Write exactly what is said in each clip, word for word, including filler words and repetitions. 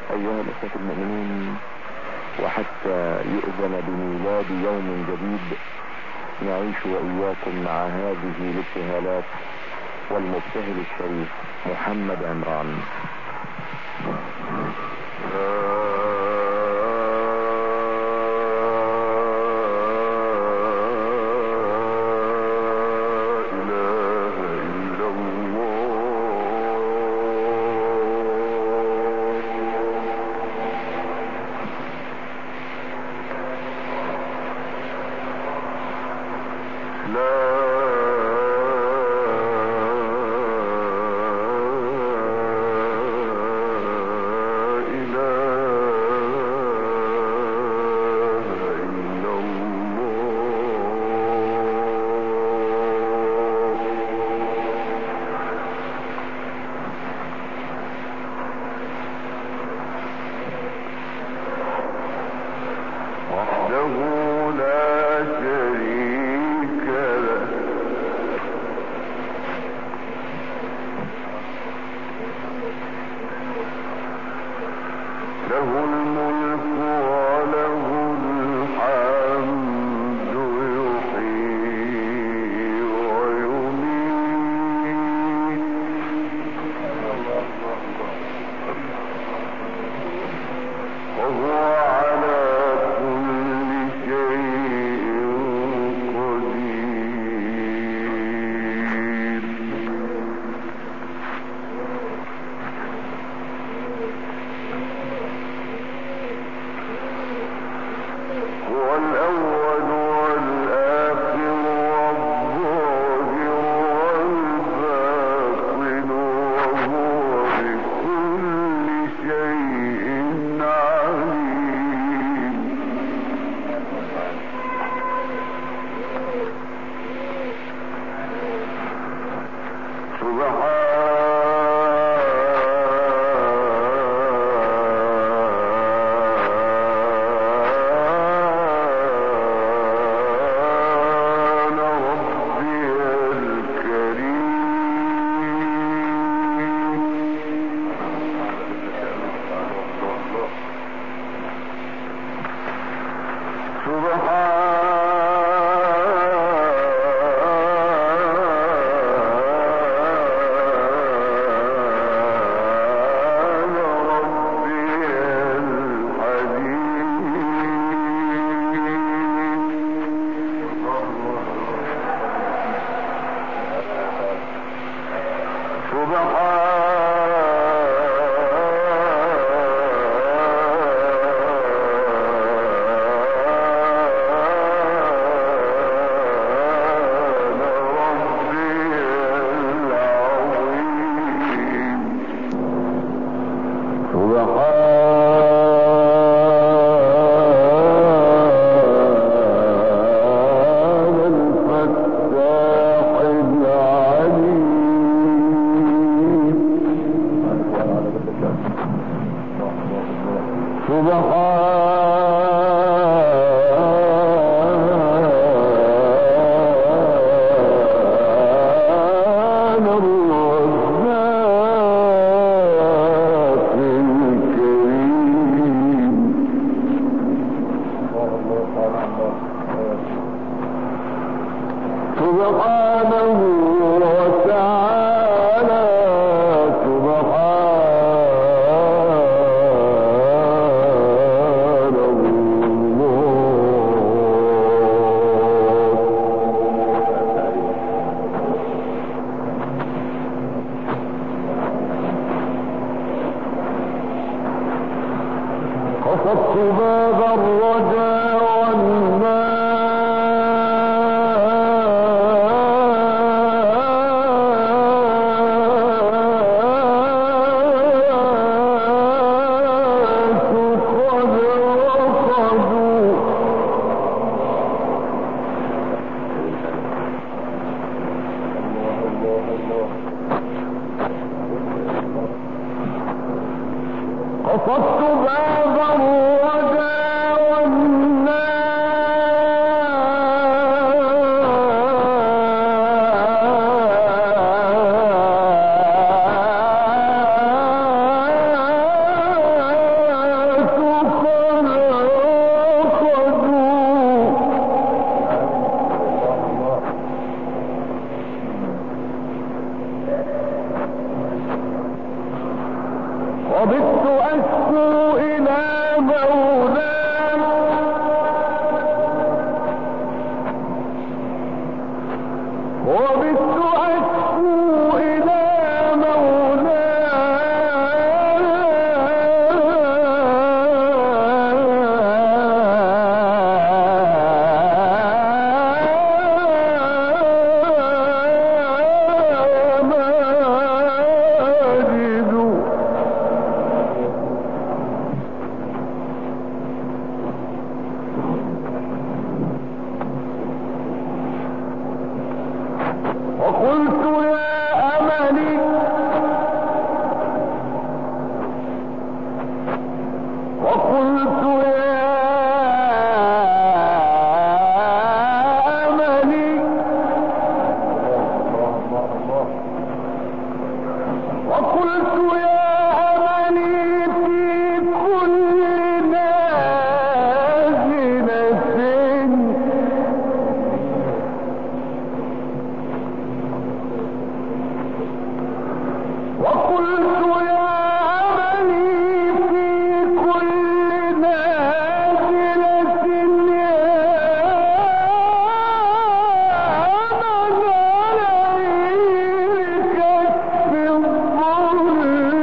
أيها الأخوة المؤمنين، وحتى يؤذن بميلاد يوم جديد نعيش وإياكم مع هذه الابتهالات والمبتهل الشريف محمد عمران. وبت أشكو إلى مولاي وبت أشكو إلى وقلت يا أملي وقلت يا أملي وقلت يا أملي في كل نازلة وقلت يا أملي في كل نازلة يا مزاري لكشف الضر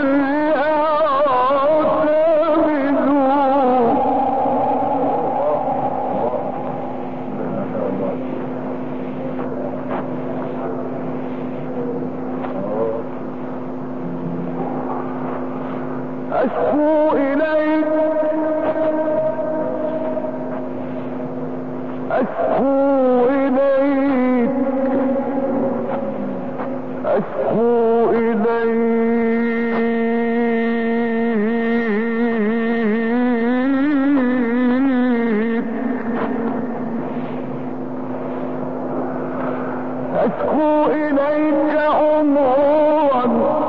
أشكو إليك أشكو إليك أشكو إليك أشكو إليك أمورا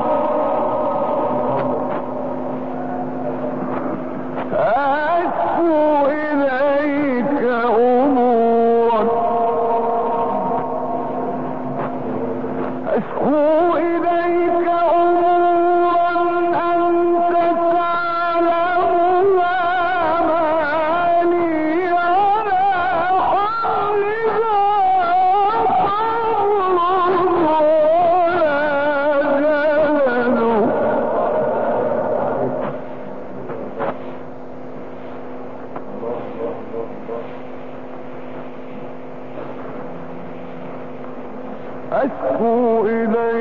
أشكو إليك أمورا أشكو إليك أمورا أنت تعلمها ما لي على حملها صبر ولا جلد أشكو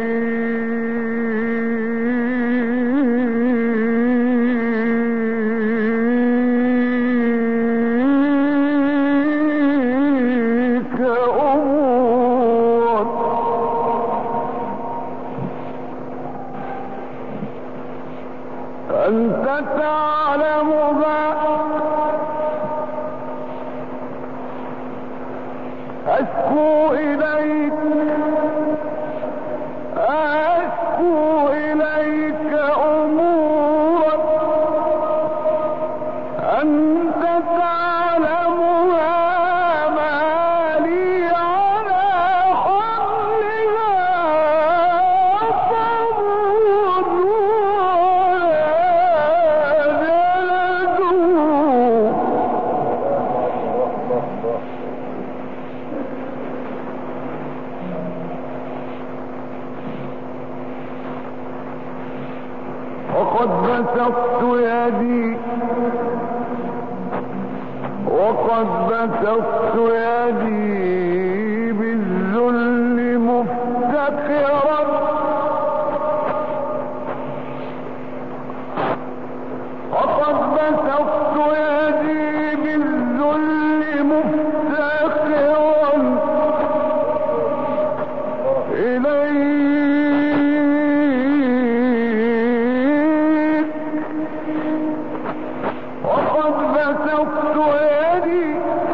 إليك أمورا أنت تعلمها أشكو إليك أشكو إليك أمورا أنت تعلمها ما لي على حملها صبر وقد بسطت يدي وقد بسطت يدي بالذل مفتقرا وقد بسطت يدي بالذل مفتقرا إليك وقد بسطت يدي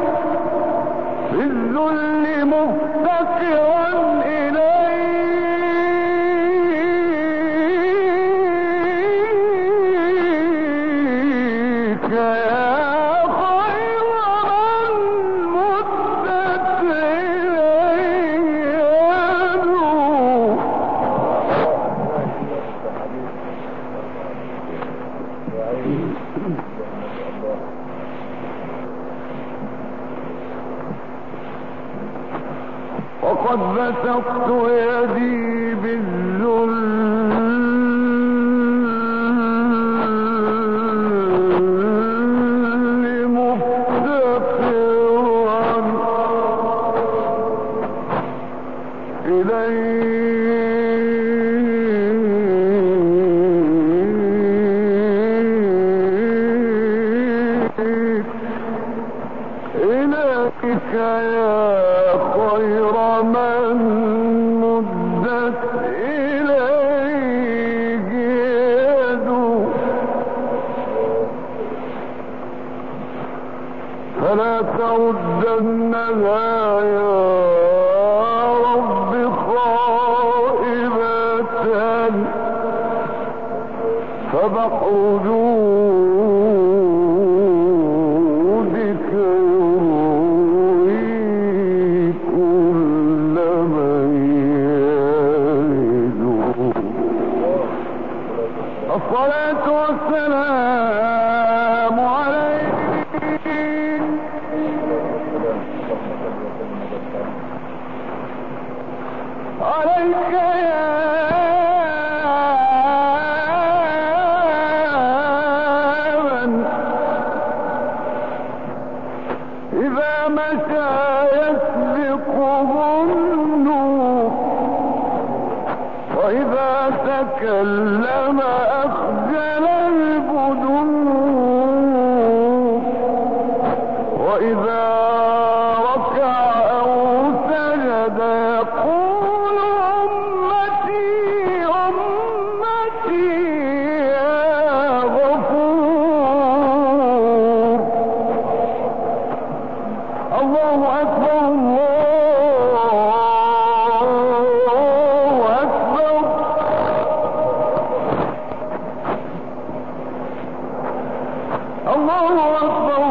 بالذل مفتقرا إليك يا خير من مدت إليه يده وقد بسطت يدي بالذل مفتقرا إليك إليك يا خير من مدت إليه يده فلا تردنها يا رب خائبة فبحر جودك يروي كل من يرد. الصلاة والسلام عليك عليك يا من إذا مشى يسبقه النور وإذا تكلم أخجل البدور وإذا ركع أو سجد يقول أمتي أمتي يا غفور. الله أكبر الله أكبر. الله أكبر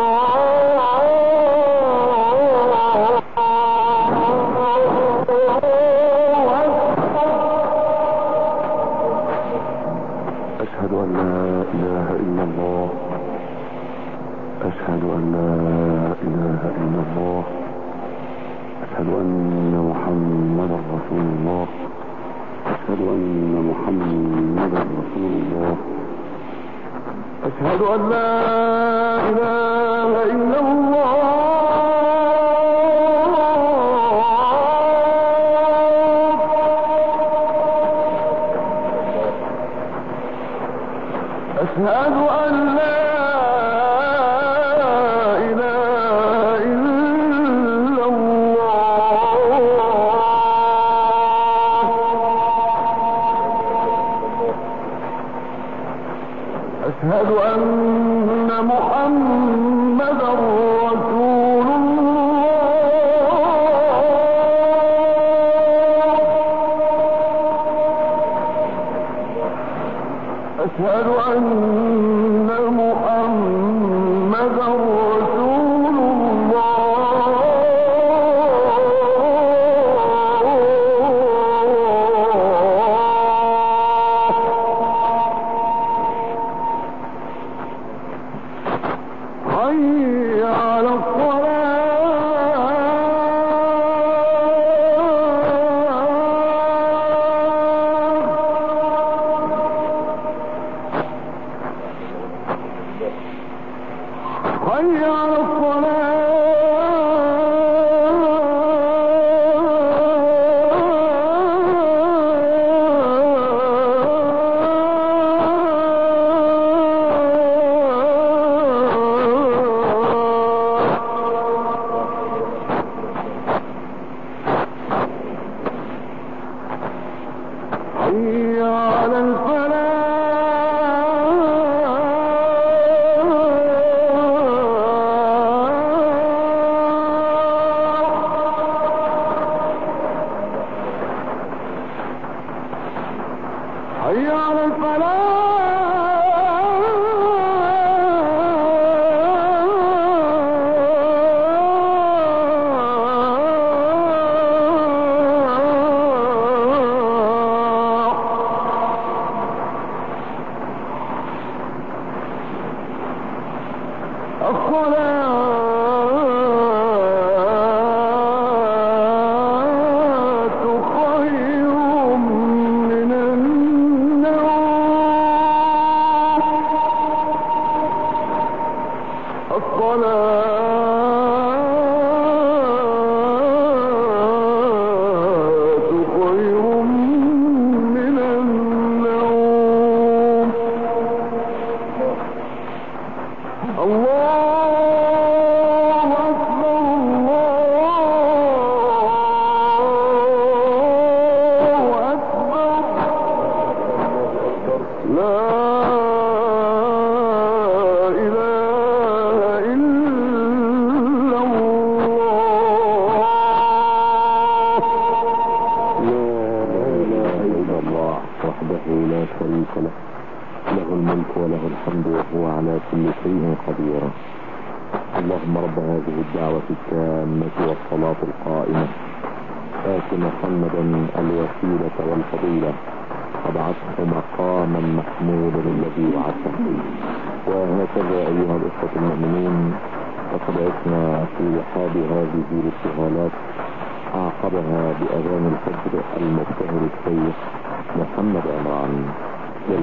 أشهد أن لا إله إلا الله أشهد أن لا إله إلا الله أشهد أن محمدا رسول الله أشهد أن محمدا رسول الله أشهد أن لا إله إلا الله أشهد أن لا إله إلا الله أشهد أن محمدا رسول الله أشهد أن محمدا رسول الله. حي على حي على حي على الفلاح اللهم رب هذه الدعوة التامة والصلاة القائمة آت محمدا الوسيلة والفضيلة وابعثه مقاما محمودا الذي وعدته. وهكذا أيها الأخوة المؤمنين، وقد عشنا في رحاب هذه الابتهالات أعقبها بأذان الفجر المبتهل الشيخ محمد عمران.